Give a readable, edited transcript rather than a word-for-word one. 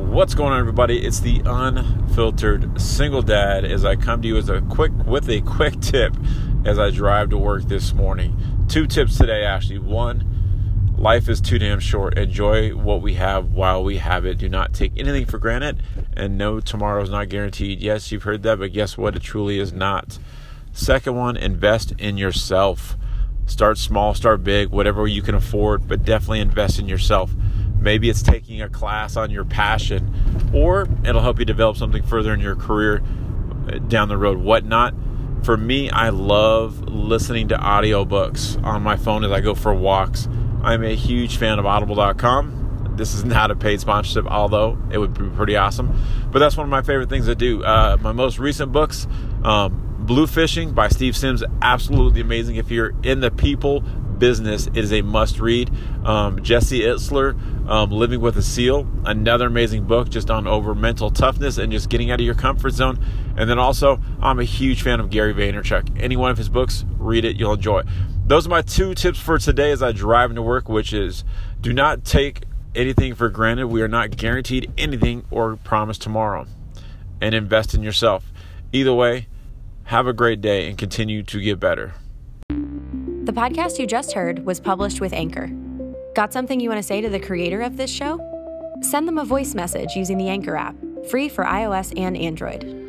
What's going on, everybody? It's the Unfiltered Single Dad as I come to you with a quick tip as I drive to work this morning. 2 tips today, actually. 1, life is too damn short. Enjoy what we have while we have it. Do not take anything for granted, and no, tomorrow is not guaranteed. Yes, you've heard that, but guess what? It truly is not. Second one, invest in yourself. Start small, start big, whatever you can afford, but definitely invest in yourself. Maybe it's taking a class on your passion, or it'll help you develop something further in your career down the road, whatnot. For me, I love listening to audiobooks on my phone as I go for walks. I'm a huge fan of audible.com. This is not a paid sponsorship, although it would be pretty awesome. But that's one of my favorite things to do. My most recent books, Blue Fishing by Steve Sims, absolutely amazing. If you're in the people business, it is a must read. Jesse Itzler, Living with a Seal, another amazing book just on over mental toughness and just getting out of your comfort zone. And then also, I'm a huge fan of Gary Vaynerchuk. Any one of his books, read it, you'll enjoy it. Those are my 2 tips for today as I drive into work, which is do not take anything for granted. We are not guaranteed anything or promised tomorrow. And invest in yourself. Either way, have a great day and continue to get better. The podcast you just heard was published with Anchor. Got something you want to say to the creator of this show? Send them a voice message using the Anchor app, free for iOS and Android.